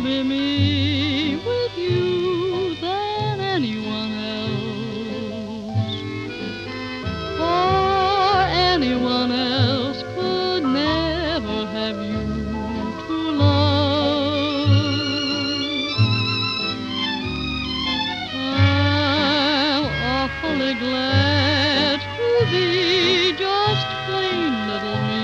be me with you than anyone else. For anyone else could never have you to love. I'm awfully glad to be just plain little me.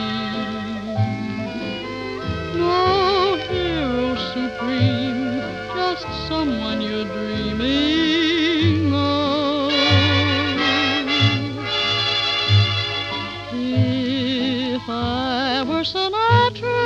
No hero supreme, just someone you're dreaming of. If I were Sinatra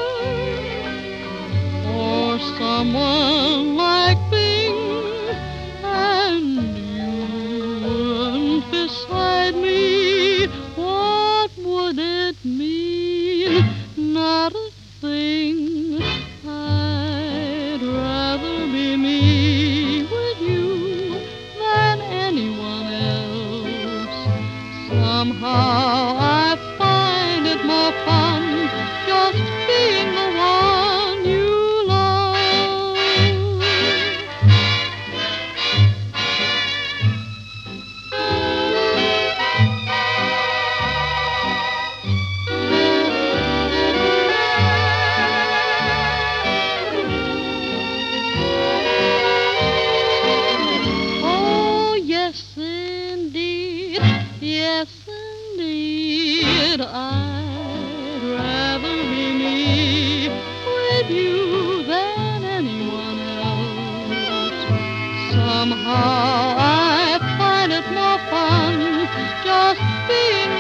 or someone like Bing, and you weren't beside me, what would it mean? Not a thing. I'd rather be me with you than anyone else. Somehow I find it more fun just being the one you love. Oh, yes, indeed. Yes, indeed. I'd rather be me with you than anyone else. Somehow I find it more fun just being